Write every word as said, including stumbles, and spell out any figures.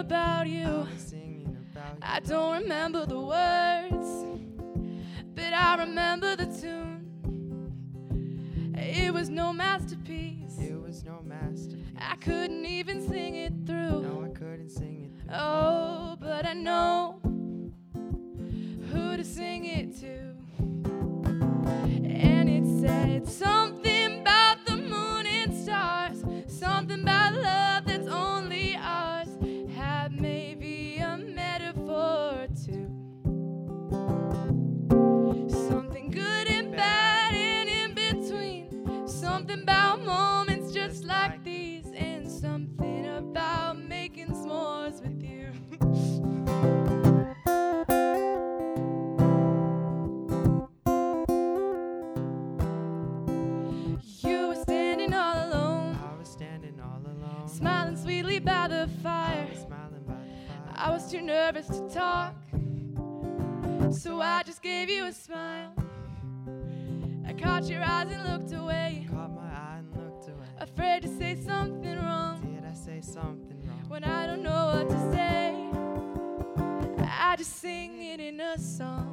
about you. I was singing about you. I don't remember the words, but I remember the tune. It was no masterpiece. It was no masterpiece. I couldn't even sing it through. No, I couldn't sing it through. Oh, but I know who to sing it to. And it said something about the moon and stars, something about love that's only ours. Had maybe a metaphor or two. Something good and bad and in between. Something about moments just like these, and something about making s'mores with you. You were standing all alone, I was standing all alone. smiling sweetly by the fire. I was smiling by the fire. I was too nervous to talk, so I just gave you a smile. I caught your eyes and looked away, Caught my eye and looked away. afraid to say something wrong. Did I say something wrong? When I don't know what to say, I just sing it in a song.